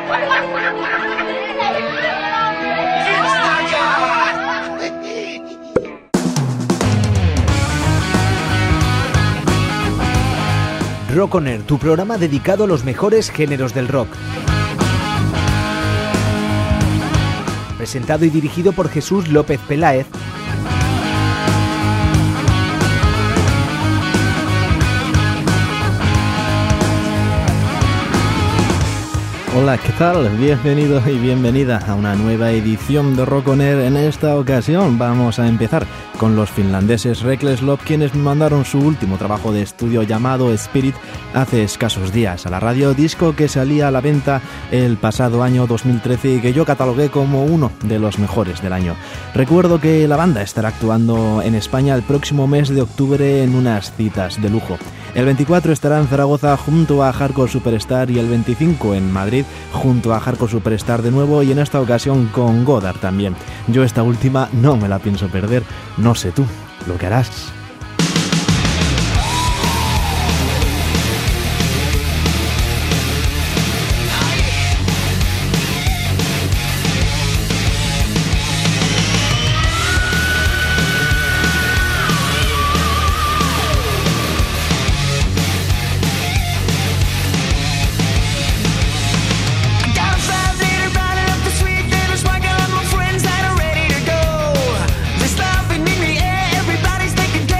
Rock On Air, tu programa dedicado a los mejores géneros del rock. Presentado y dirigido por Jesús López Peláez. Hola, ¿qué tal? Bienvenido y bienvenida a una nueva edición de Rock On Air. En esta ocasión vamos a empezar con los finlandeses Reckless Love, quienes me mandaron su último trabajo de estudio llamado Spirit hace escasos días a la radio, disco que salía a la venta el pasado año 2013 y que yo catalogué como uno de los mejores del año. Recuerdo que la banda estará actuando en España el próximo mes de octubre en unas citas de lujo. El 24 estará en Zaragoza junto a Hardcore Superstar y el 25 en Madrid junto a Hardcore Superstar de nuevo, y en esta ocasión con Godard también. Yo esta última no me la pienso perder, no sé tú lo que harás. Everybody's thinking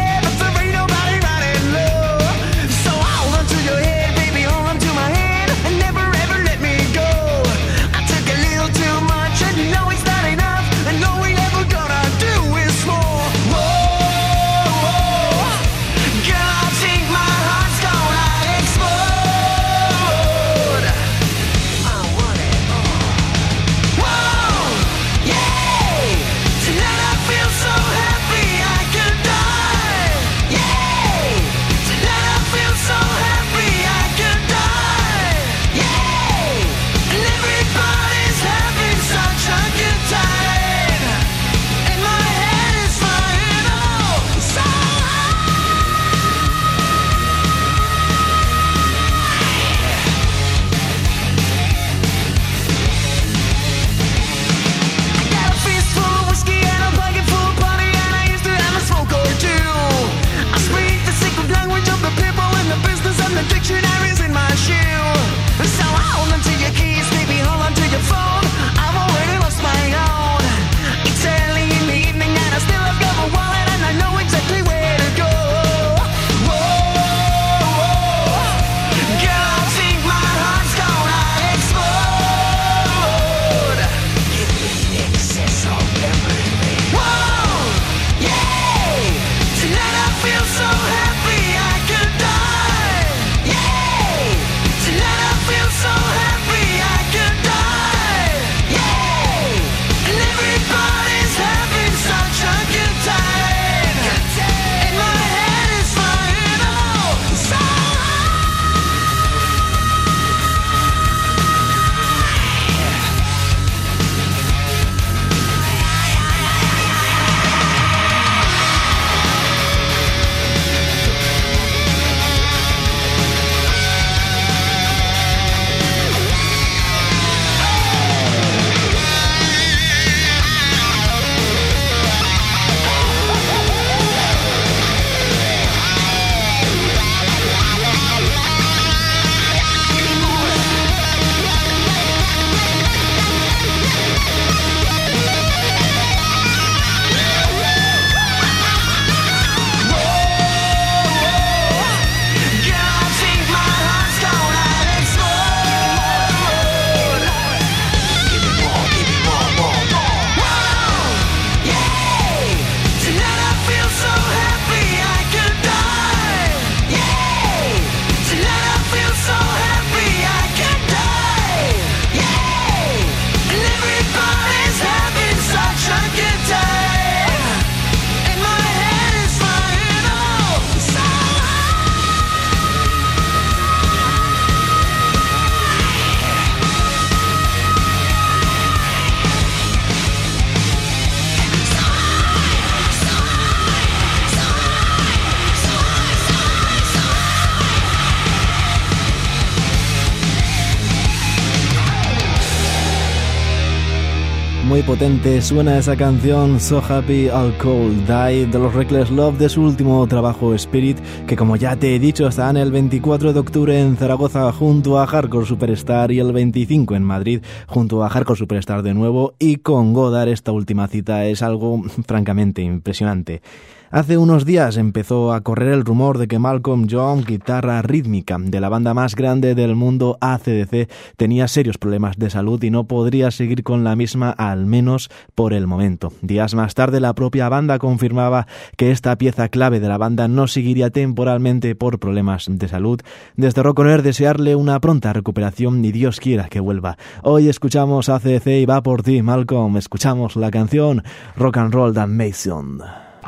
muy potente suena esa canción So Happy I'll Cold Die de los Reckless Love de su último trabajo Spirit, que como ya te he dicho estarán el 24 de octubre en Zaragoza junto a Hardcore Superstar y el 25 en Madrid junto a Hardcore Superstar de nuevo, y con Godard esta última cita es algo francamente impresionante. Hace unos días empezó a correr el rumor de que Malcolm Young, guitarra rítmica de la banda más grande del mundo AC/DC, tenía serios problemas de salud y no podría seguir con la misma, al menos por el momento. Días más tarde la propia banda confirmaba que esta pieza clave de la banda no seguiría temporalmente por problemas de salud. Desde Rock On Air desearle una pronta recuperación y Dios quiera que vuelva. Hoy escuchamos AC/DC y va por ti, Malcolm. Escuchamos la canción Rock and Roll Damnation.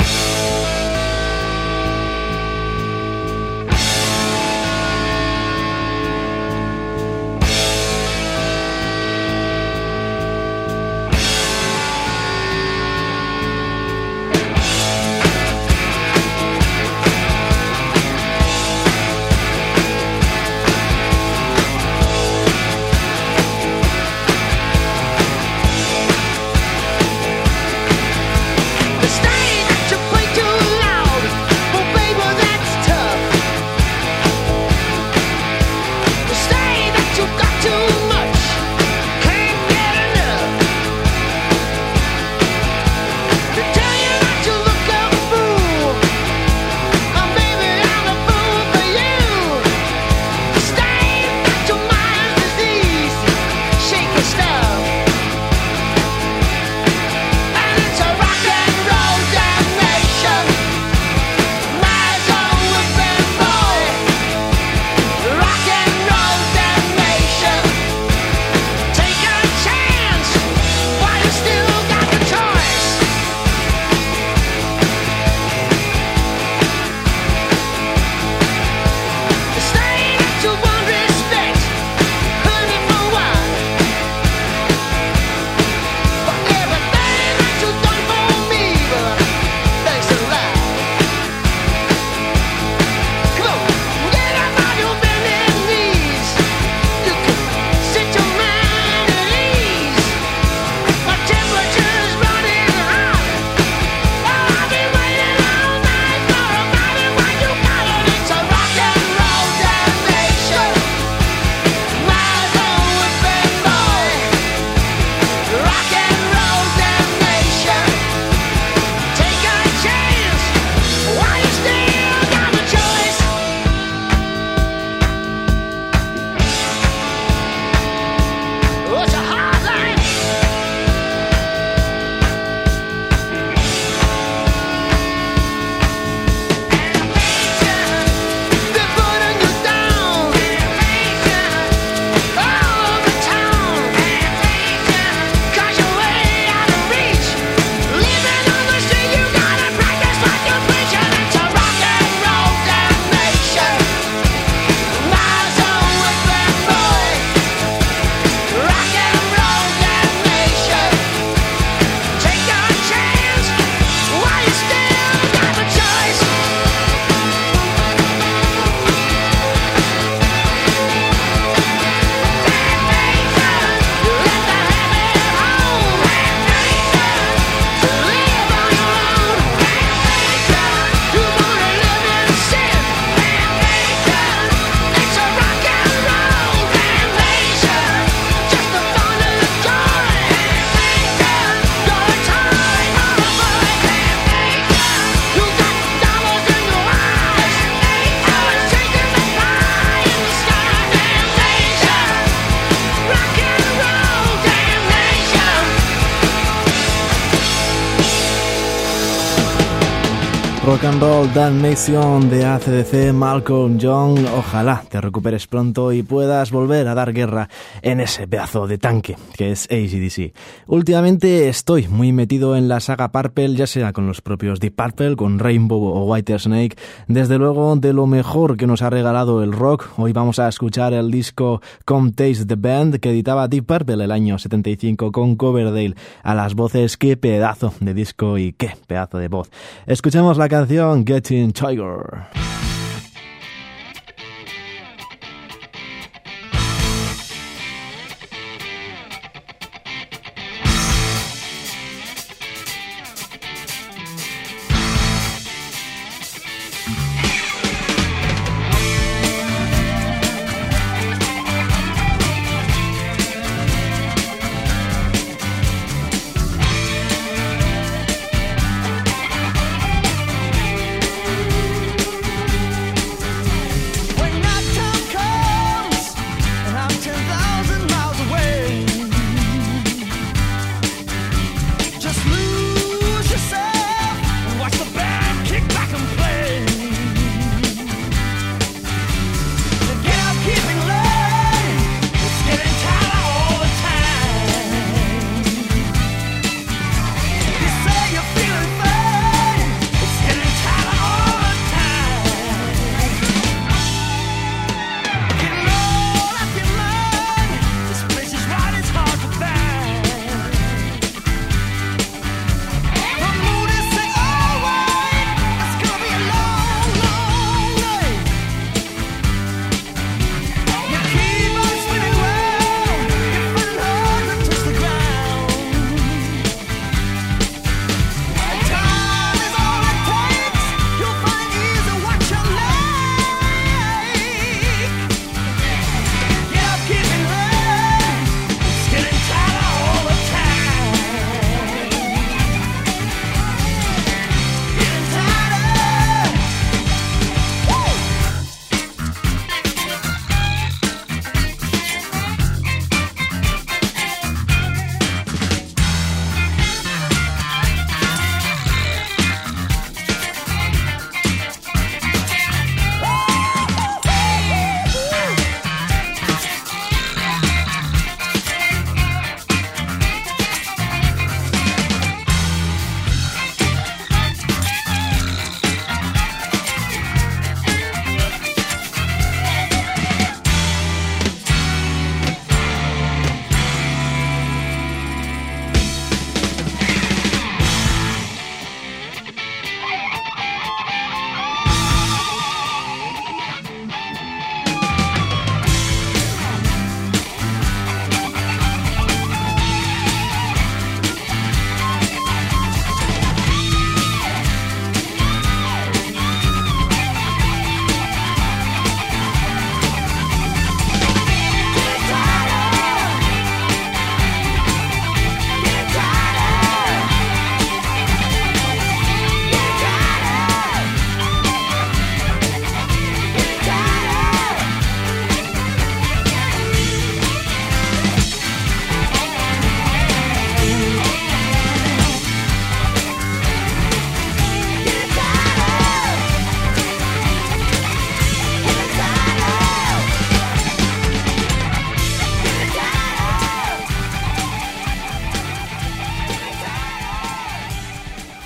Rock and Roll Damnation de AC/DC, Malcolm Young. Ojalá te recuperes pronto y puedas volver a dar guerra en ese pedazo de tanque que es AC/DC. Últimamente estoy muy metido en la saga Purple, ya sea con los propios Deep Purple, con Rainbow o Whitesnake. Desde luego, de lo mejor que nos ha regalado el rock, hoy vamos a escuchar el disco Come Taste the Band que editaba Deep Purple el año 75 con Coverdale a las voces. Qué pedazo de disco y qué pedazo de voz. Escuchemos la canción Getting Tiger.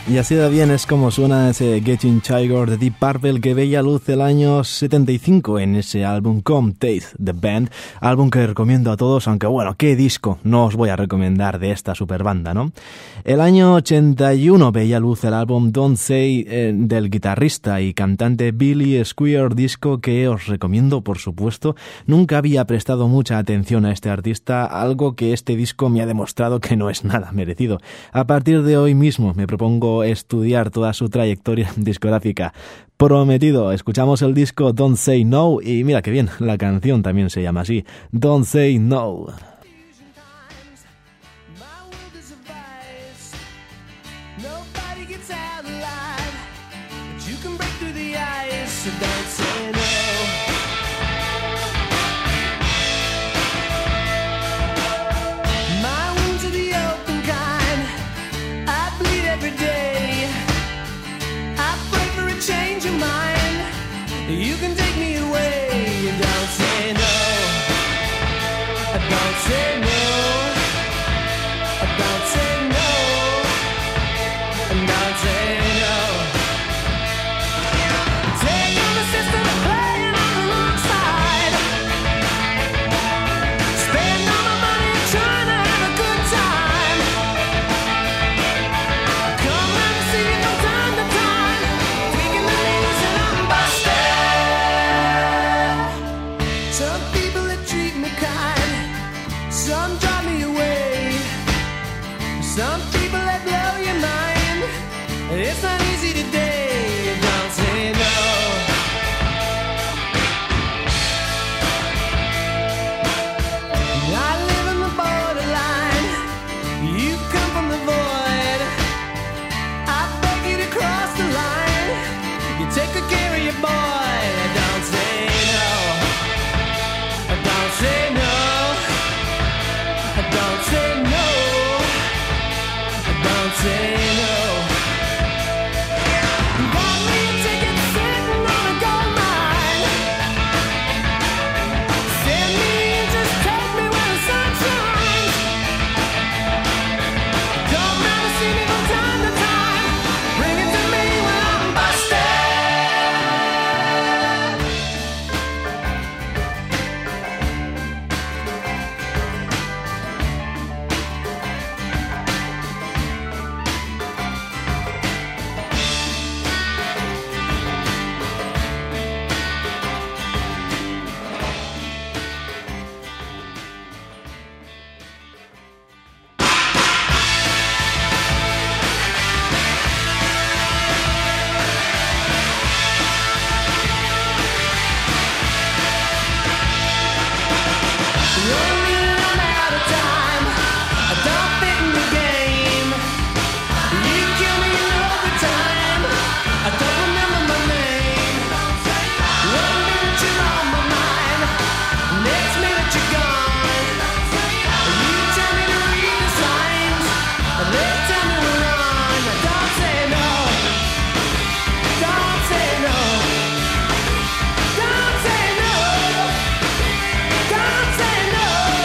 Y así de bien es como suena ese Getting Tiger de Deep Purple que veía luz el año 75 en ese álbum Come Taste the Band, álbum que recomiendo a todos, aunque bueno, qué disco no os voy a recomendar de esta super banda, ¿no? El año 81 veía luz el álbum Don't Say del guitarrista y cantante Billy Squier, disco que os recomiendo por supuesto. Nunca había prestado mucha atención a este artista, algo que este disco me ha demostrado que no es nada merecido. A partir de hoy mismo me propongo estudiar toda su trayectoria discográfica. Prometido, escuchamos el disco Don't Say No y mira que bien, la canción también se llama así, Don't Say No. You can take me away, don't say no, don't say no, don't say no, don't say no. Take on the system and playing on the wrong side. Spend all my money trying to have a good time. Come round and see me from time to time, tweaking the news and I'm busted. Some people that treat me kind, some drive me away. Some people that blow your mind. It's not easy today, don't say no. I live in the borderline, you come from the void. I beg you to cross the line, you take good care of your boy. Don't say no, don't say no, don't say no, don't say no. Bought me a ticket sitting on a gold mine. Send me and just take me where the sun shines. Come round and see me from time to time. Bring it to me when I'm busted. Running out of time, I don't fit in the game. You kill me in overtime, I don't remember my name. One minute you're on my mind, next minute you're gone. You tell me to read the signs, they tell me to run. Don't say no, don't say no, don't say no, don't say no.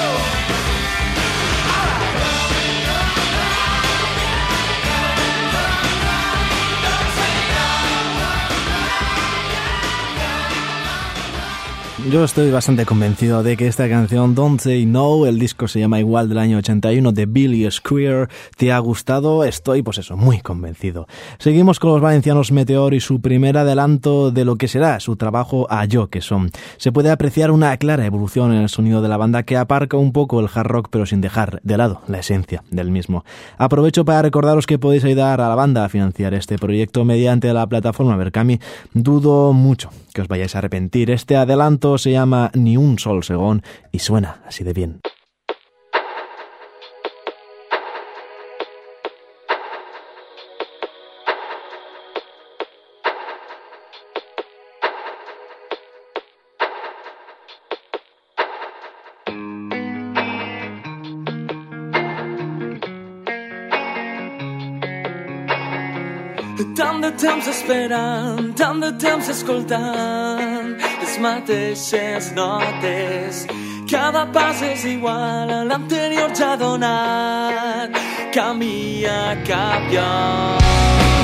Yo estoy bastante convencido de que esta canción Don't Say No, el disco se llama igual del año 81 de Billy Squier, te ha gustado, estoy pues eso, muy convencido. Seguimos con los valencianos Meteor y su primer adelanto de lo que será su trabajo A Yo Que Som. Se puede apreciar una clara evolución en el sonido de la banda que aparca un poco el hard rock pero sin dejar de lado la esencia del mismo. Aprovecho para recordaros que podéis ayudar a la banda a financiar este proyecto mediante la plataforma Berkami. Dudo mucho que os vayáis a arrepentir. Este adelanto se llama Ni un sol segón y suena así de bien. Tant de temps esperant, tant de temps escoltant les mateixes notes. Cada pas és igual a l'anterior ja donat. Camí a cap lloc.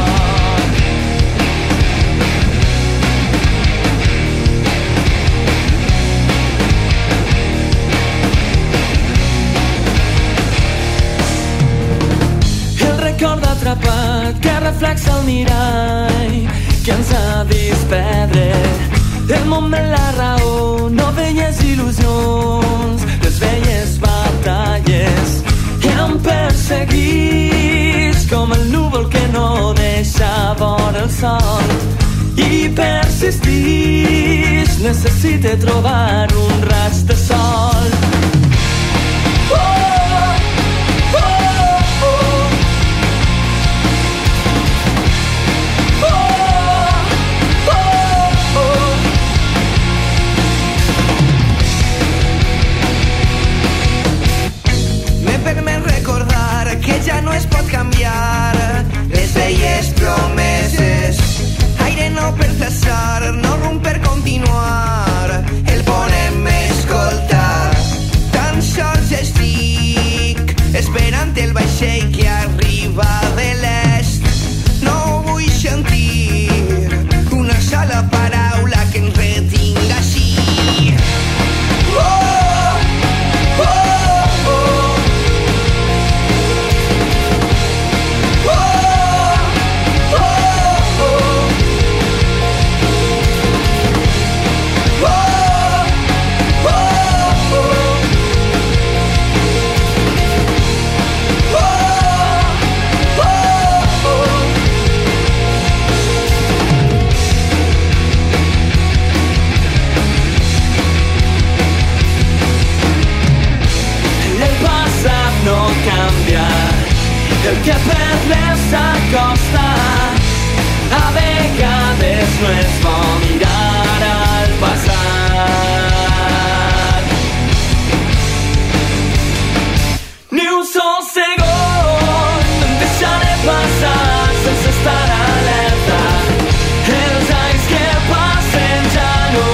cor atrapat que reflexa el mirall que ens ha vist perdre el moment, la raó. No veies il·lusions, les velles batalles que em perseguís com el núvol que no deixa vora el sol. I persistís, necessite trobar un raig de sol. Que ja no es pot canviar les velles promeses, aire no per cessar, no rum per continuar, el podem escoltar. Tan sols estic esperant el vaixell que arriba de l'est. No vull sentir una sola paraula que ens retinga així. El que perdes s'acosta, a vegades no és bo mirar al passat. Ni un sol segon em deixaré passar sense estar alerta. Els anys que passen ja no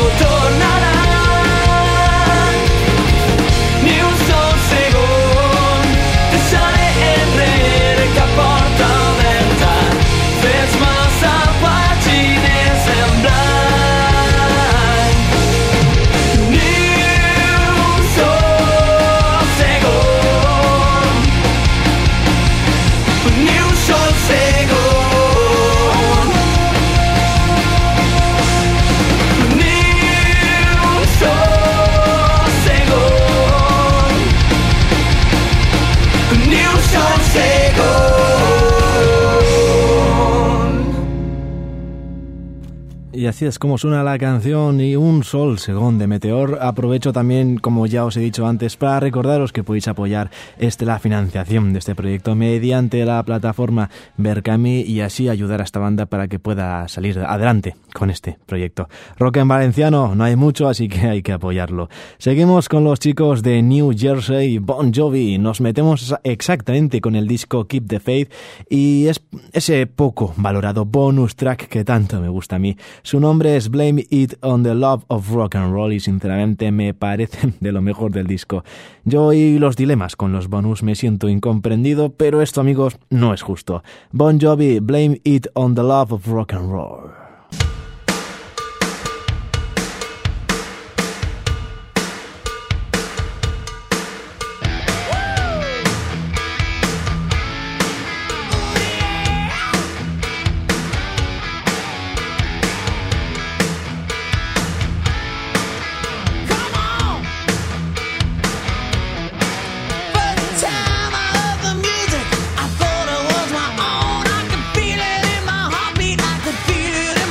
tornaran. Ni un sol segon deixaré enrere cap porta oberta. Fes massa pàgines en blanc. Ni un sol segon. Ni un sol segon. Ni un sol segon. Ni un sol segon. Y así es como suena la canción y un sol según de Meteor. Aprovecho también, como ya os he dicho antes, para recordaros que podéis apoyar la financiación de este proyecto mediante la plataforma Berkami y así ayudar a esta banda para que pueda salir adelante con este proyecto. Rock en valenciano no hay mucho, así que hay que apoyarlo. Seguimos con los chicos de New Jersey, Bon Jovi. Nos metemos exactamente con el disco Keep the Faith y es ese poco valorado bonus track que tanto me gusta a mí. Su nombre es Blame It on the Love of Rock and Roll y sinceramente me parece de lo mejor del disco. Yo y los dilemas con los bonus me siento incomprendido, pero esto, amigos, no es justo. Bon Jovi, Blame It on the Love of Rock and Roll. Time I heard the music, I thought it was my own. I could feel it in my heartbeat, I could feel it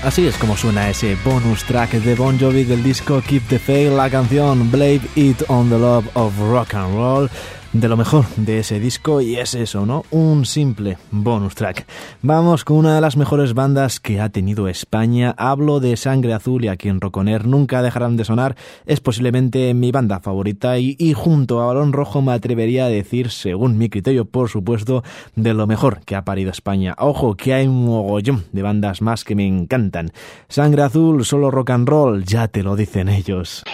Así es como suena ese bonus track de Bon Jovi del disco Keep the Faith, la canción Blame It on the Love of Rock and Roll. De lo mejor de ese disco, y es eso, ¿no? Un simple bonus track. Vamos con una de las mejores bandas que ha tenido España. Hablo de Sangre Azul, y aquí en Rock On Air nunca dejarán de sonar. Es posiblemente mi banda favorita y junto a Balón Rojo me atrevería a decir, según mi criterio, por supuesto, de lo mejor que ha parido España. Ojo, que hay un mogollón de bandas más que me encantan. Sangre Azul, solo rock and roll, ya te lo dicen ellos.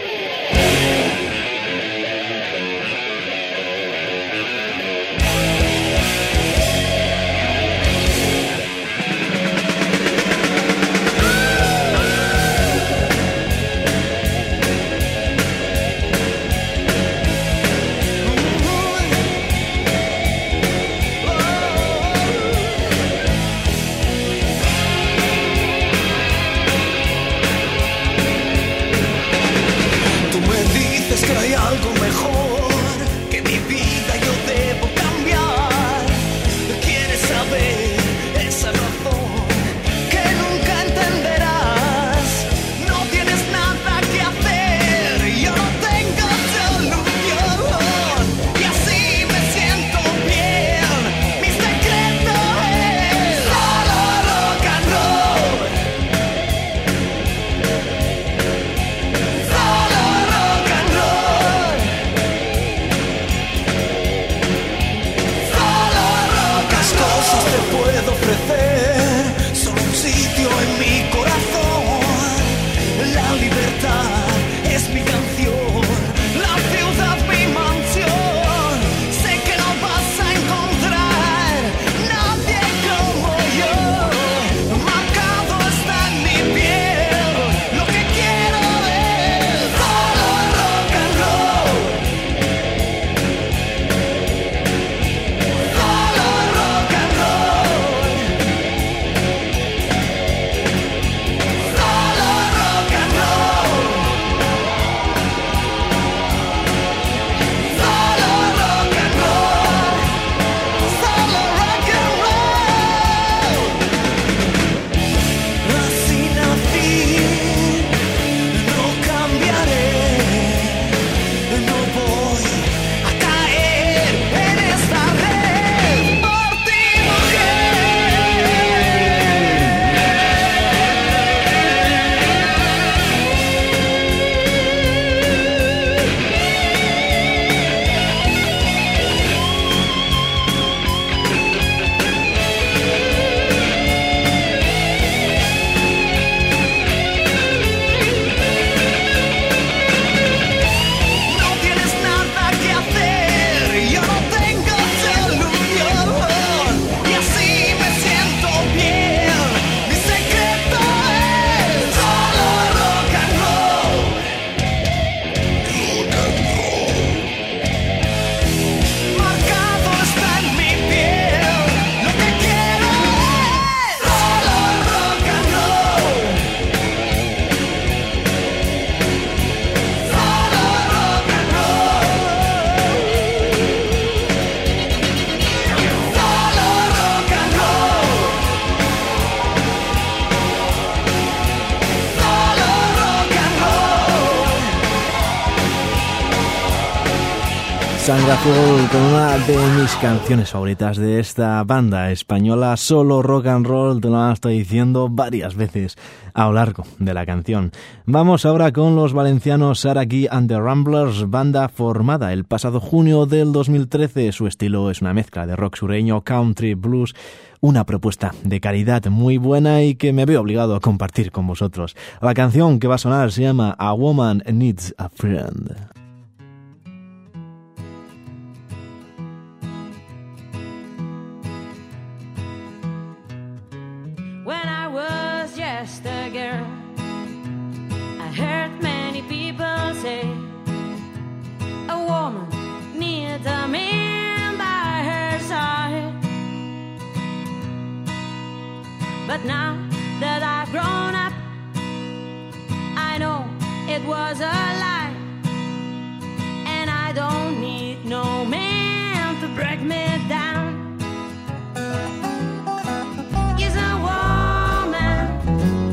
Sangre Azul, con una de mis canciones favoritas de esta banda española, solo rock and roll, te lo estoy diciendo varias veces a lo largo de la canción. Vamos ahora con los valencianos Saraki and the Ramblers, banda formada el pasado junio del 2013. Su estilo es una mezcla de rock sureño, country, blues, una propuesta de calidad muy buena y que me veo obligado a compartir con vosotros. La canción que va a sonar se llama A Woman Needs a Friend. When I was just a girl, I heard many people say a woman needs a man by her side. But now that I've grown up, I know it was a lie, and I don't need no man to break me down. Is a woman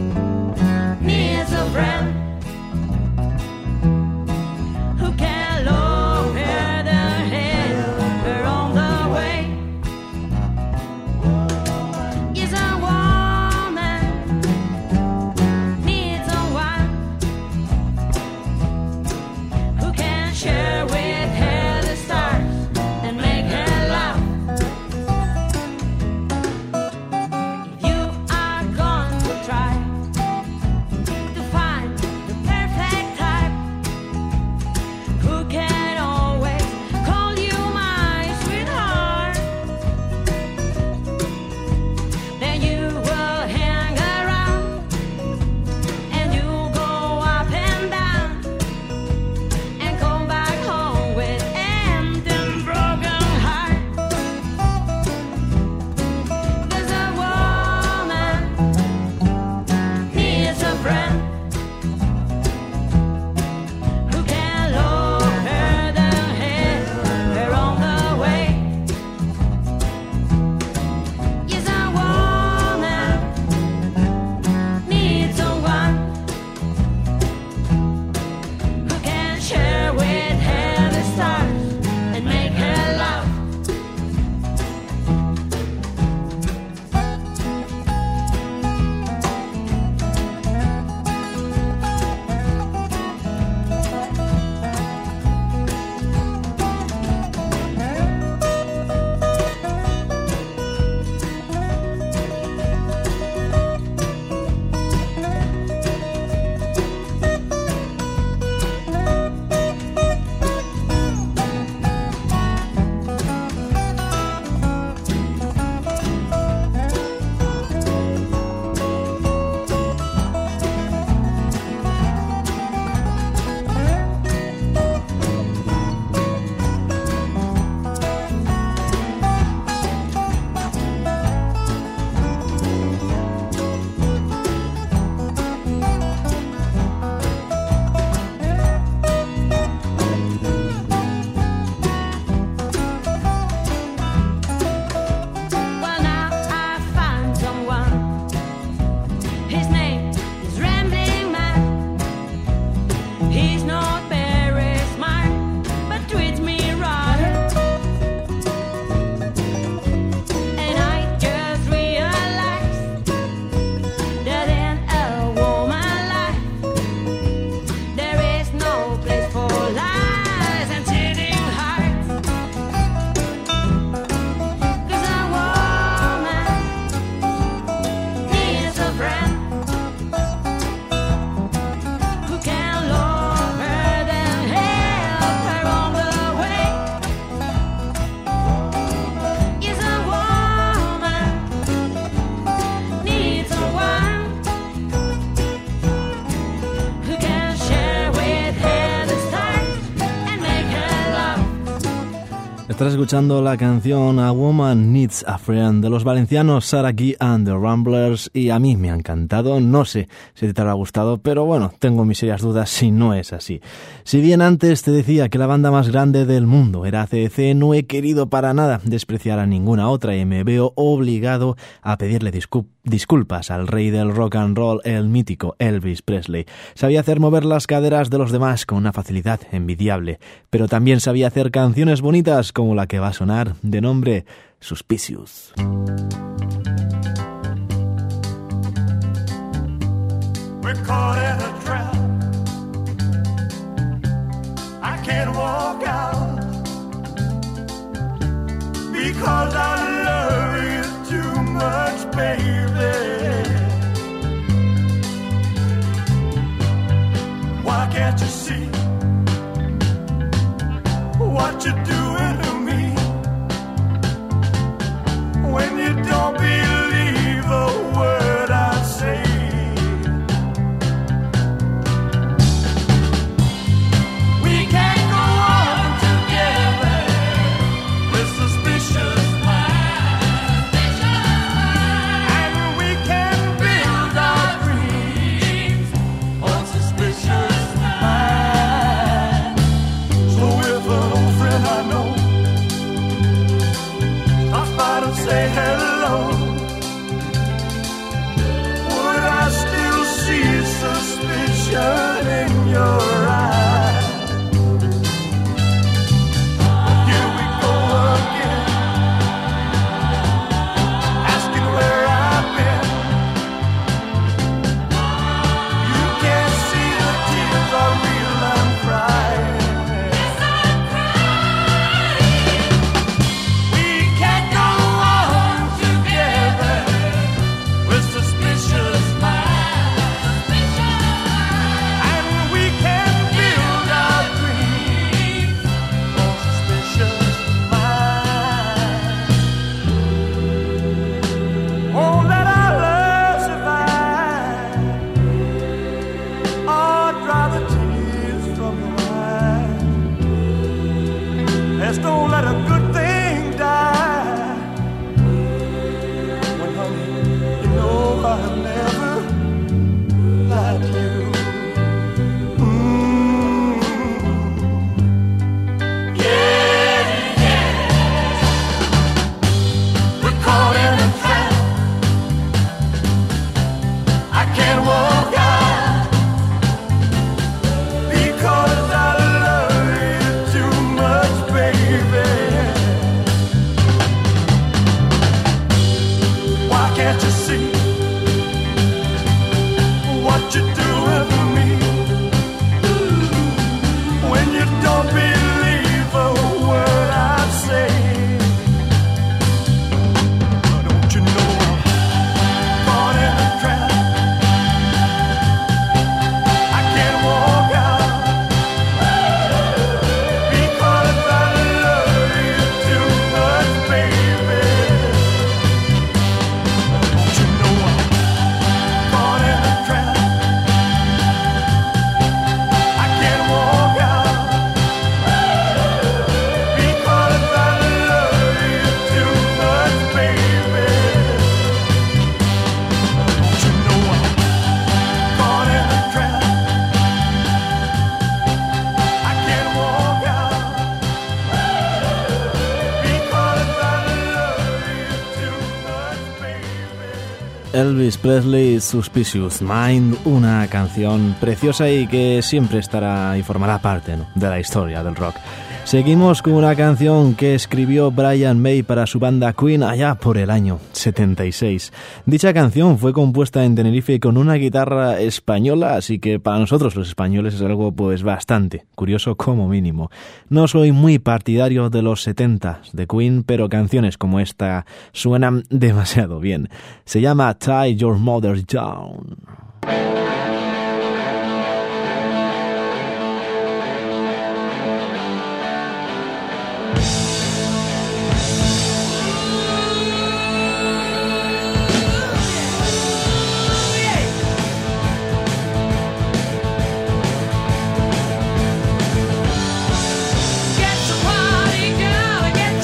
Estás escuchando la canción A Woman Needs a Friend de los valencianos Sara G and the Ramblers, y a mí me ha encantado. No sé si te habrá gustado, pero bueno, tengo mis serias dudas si no es así. Si bien antes te decía que la banda más grande del mundo era AC/DC, no he querido para nada despreciar a ninguna otra y me veo obligado a pedirle disculpas al rey del rock and roll, el mítico Elvis Presley. Sabía hacer mover las caderas de los demás con una facilidad envidiable, pero también sabía hacer canciones bonitas como la que va a sonar, de nombre Suspicious. We're caught in a trap. I can't walk out because I love you too much, baby. Why can't you see what you're doing to me? When you don't believe a word I say. We can't go on together with suspicious minds, and we can build our dreams on suspicious minds. So if an old friend I know stops by to say hello, would I still see suspicion in your eyes? Here we go again, asking where I've been. You can't see the tears are real, I'm crying. We can't go on together with suspicious minds, and we can build our dreams on suspicious minds. Won't let our love survive, or dry the tears from your eyes. Let's don't let a good thing die. When honey, you know I've never lied to you. Yeah, yeah. We're caught in a trap. I can't walk out because I love you too much, baby. Why can't you see what you're doing to me? When you don't believe a word I say. Don't you know I'm caught in a trap? I can't walk out because I love you too much, baby. Don't you know I'm caught in a trap? I can't walk out because I love you too much, baby. Don't you know I'm caught in a trap? I can't walk out because I love you too much, baby. Elvis Presley, Suspicious Mind, una canción preciosa y que siempre estará y formará parte, ¿no?, de la historia del rock. Seguimos con una canción que escribió Brian May para su banda Queen allá por el año 76. Dicha canción fue compuesta en Tenerife con una guitarra española, así que para nosotros los españoles es algo pues bastante curioso como mínimo. No soy muy partidario de los 70s de Queen, pero canciones como esta suenan demasiado bien. Se llama Tie Your Mother Down. Get the party, girl, get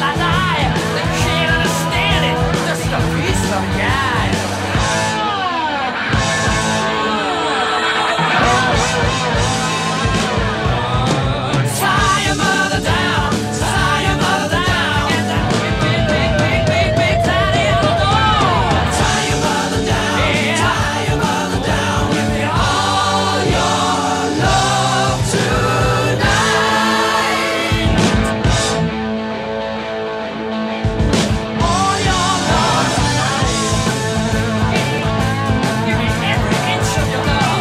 I lie. They can't understand it. Just a piece of guy. Tie your mother down. Tie your mother down. Get that big daddy on the door. Tie your mother down. Yeah. Tie your mother down. Give me all your love tonight. All your love tonight. Give me every inch of your love.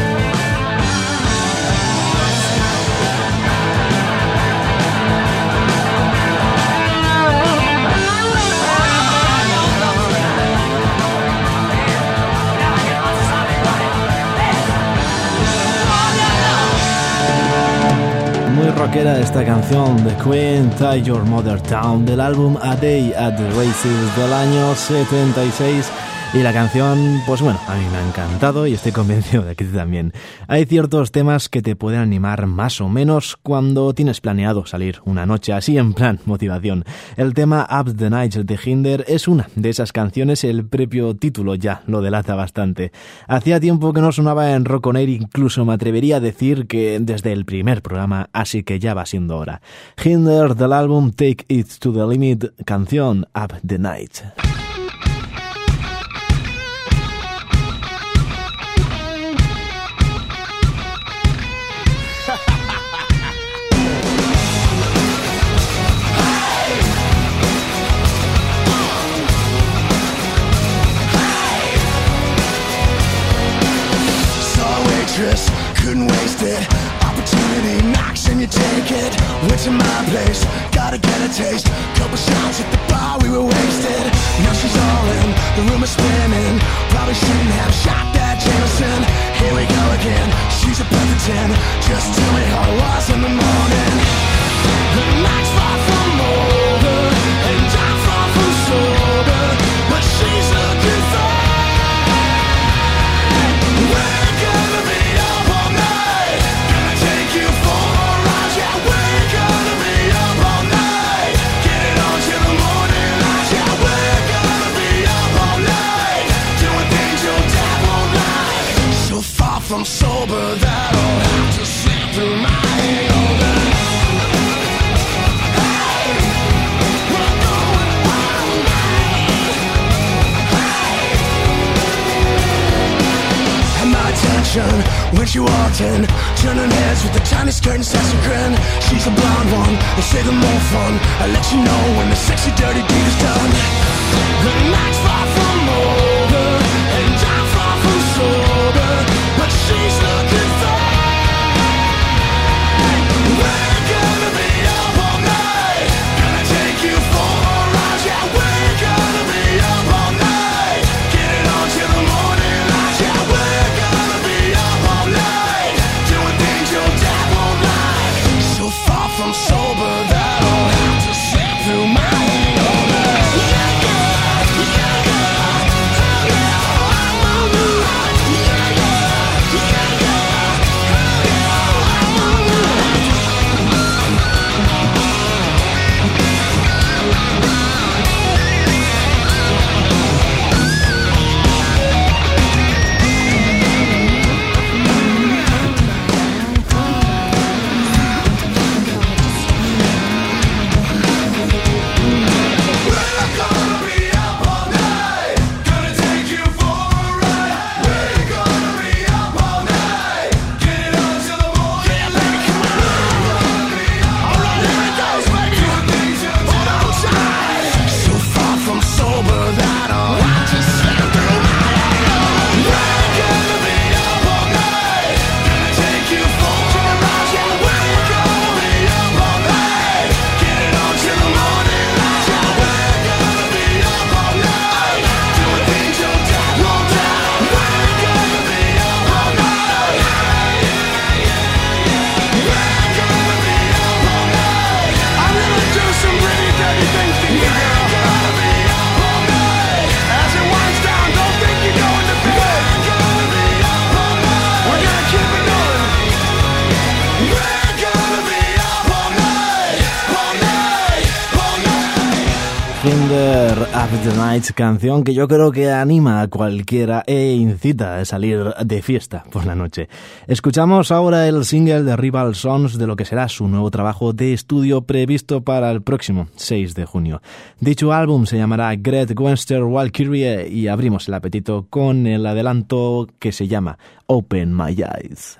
Muy rockera esta canción de Queen, Tie Your Mother Down, del álbum A Day at the Races del año 76. Y la canción, pues bueno, a mí me ha encantado y estoy convencido de que tú también. Hay ciertos temas que te pueden animar más o menos cuando tienes planeado salir una noche así en plan motivación. El tema Up the Night de Hinder es una de esas canciones, el propio título ya lo delata bastante. Hacía tiempo que no sonaba en Rock On Air, incluso me atrevería a decir que desde el primer programa, así que ya va siendo hora. Hinder del álbum Take It to the Limit, canción Up the Night. Couldn't waste it. Opportunity knocks and you take it. Went to my place, gotta get a taste. Couple shots at the bar, we were wasted. Now she's all in, the room is spinning. Probably shouldn't have shot that Jameson. Here we go again, she's a perfect 10. Just tell me how it was in the morning. The night's far from over, and I'm far from sober, but she's looking fine. We're gonna be up all night, gonna take you for a ride. Yeah, we're gonna be up all night, get it on till the morning light. Yeah, we're gonna be up all night, doing things your dad won't like. So far from sober that I'll have to slip through my hangover. When she walked in, turning heads with a tiny skirt and sassy grin. She's a blonde one, they say the more fun. I let you know when the sexy dirty deed is done. The night's far from over, and I'm far from sober, but she's looking fine. We're gonna be up all night, gonna take you for a ride. Yeah, we're gonna be up all night, get it on till the morning light. Yeah, we're gonna be up all night, doing things your dad won't like. So far from sober that I'll have to slip through my hangover. Yeah, girl, yeah, girl, oh yeah, I'm on the run. Yeah, girl, yeah, girl. Thunder of the Night, canción que yo creo que anima a cualquiera e incita a salir de fiesta por la noche. Escuchamos ahora el single de Rival Sons de lo que será su nuevo trabajo de estudio previsto para el próximo 6 de junio. Dicho álbum se llamará Great Western Valkyrie y abrimos el apetito con el adelanto que se llama Open My Eyes.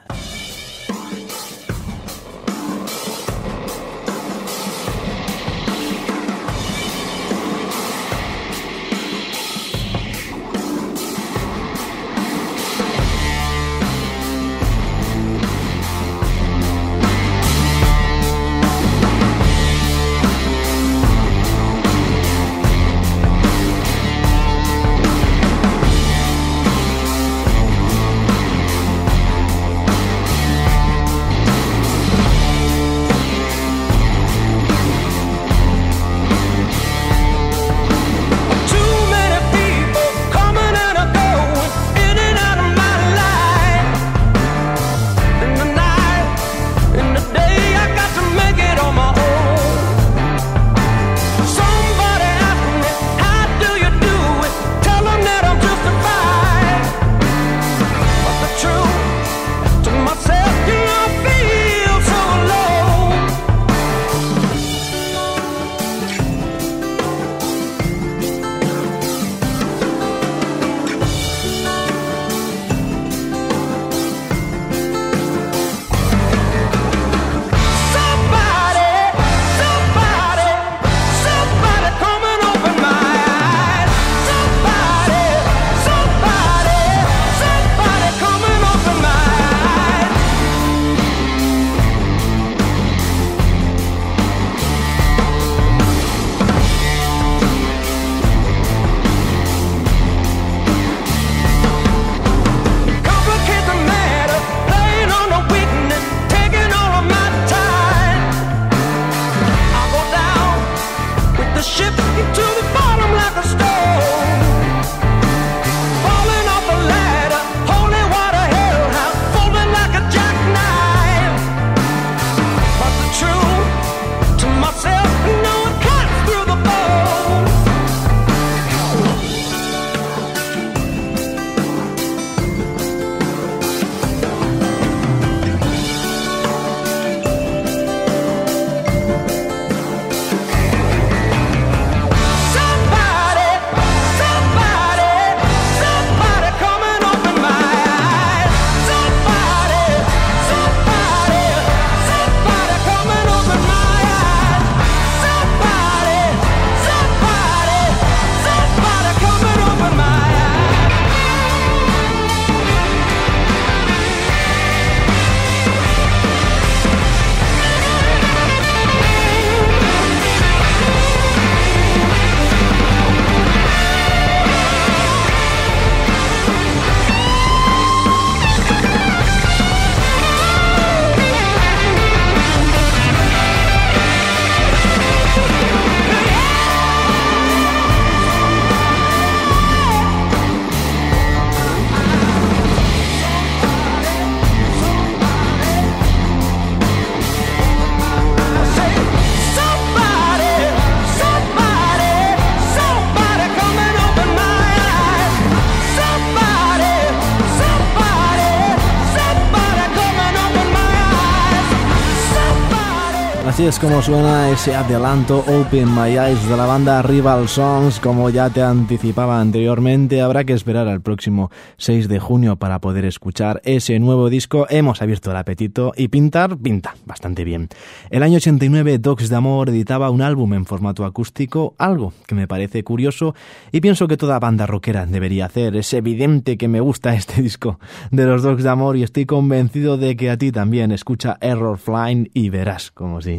Así es como suena ese adelanto Open My Eyes de la banda Rival Sons. Como ya te anticipaba anteriormente, habrá que esperar al próximo 6 de junio para poder escuchar ese nuevo disco. Hemos abierto el apetito y pinta bastante bien. El año 89 Dogs d'Amor editaba un álbum en formato acústico, algo que me parece curioso y pienso que toda banda rockera debería hacer. Es evidente que me gusta este disco de los Dogs d'Amor y estoy convencido de que a ti también. Escucha Error Flying y verás como sí.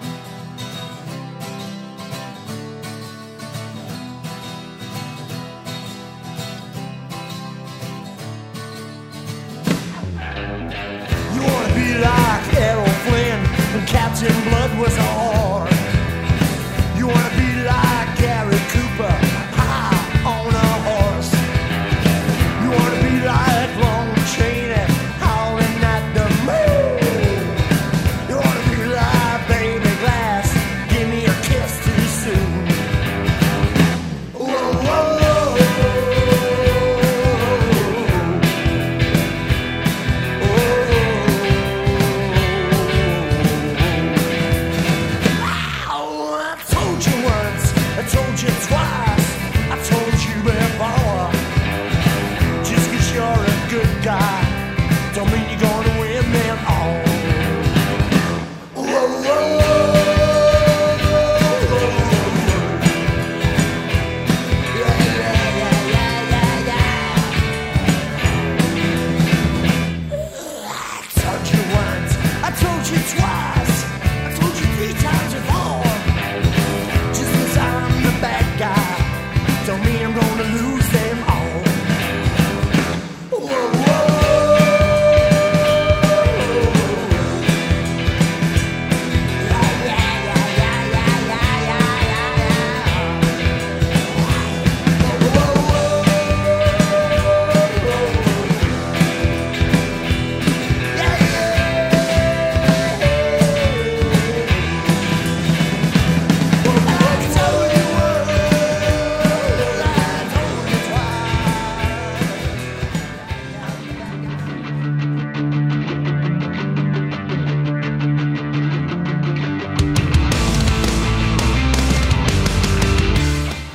Captain Blood was a whore. You wanna be like Gary Cooper, high on a horse. You wanna be like Lon Chaney, howling at the moon. You wanna be like Baby Glass, give me a kiss too soon.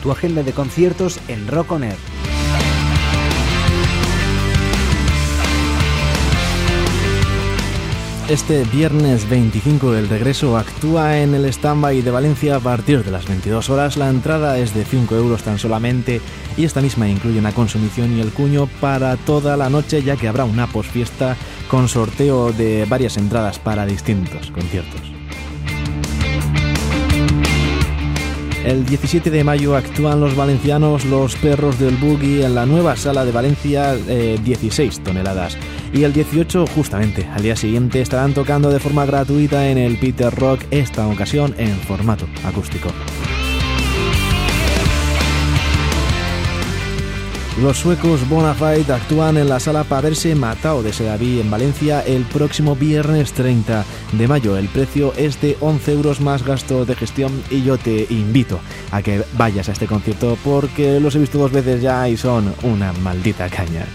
tu agenda de conciertos en Rock On Air. Este viernes 25 el regreso actúa en el Stand-By de Valencia a partir de las 22 horas. La entrada es de 5 euros tan solamente y esta misma incluye una consumición y el cuño para toda la noche, ya que habrá una posfiesta con sorteo de varias entradas para distintos conciertos. El 17 de mayo actúan los valencianos Los Perros del Boogie en la nueva sala de Valencia, 16 toneladas. Y el 18, justamente al día siguiente, estarán tocando de forma gratuita en el Peter Rock, esta ocasión en formato acústico. Los suecos Bonafide actúan en la sala Paverse Matao de Sedaví en Valencia el próximo viernes 30 de mayo. El precio es de 11 euros más gasto de gestión y yo te invito a que vayas a este concierto porque los he visto 2 veces ya y son una maldita caña.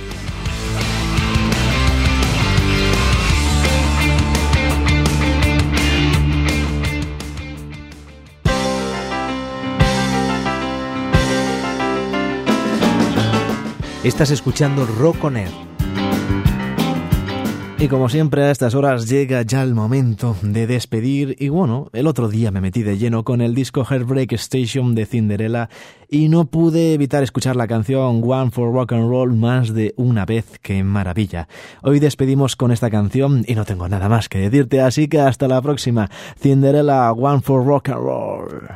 Estás escuchando Rock On Air. Y como siempre a estas horas llega ya el momento de despedir y bueno, el otro día me metí de lleno con el disco Heartbreak Station de Cinderella y no pude evitar escuchar la canción One for Rock and Roll más de una vez. ¡Qué maravilla! Hoy despedimos con esta canción y no tengo nada más que decirte, así que hasta la próxima. Cinderella, One for Rock and Roll.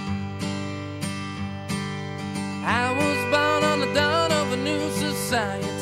I was born on the dawn of a new society.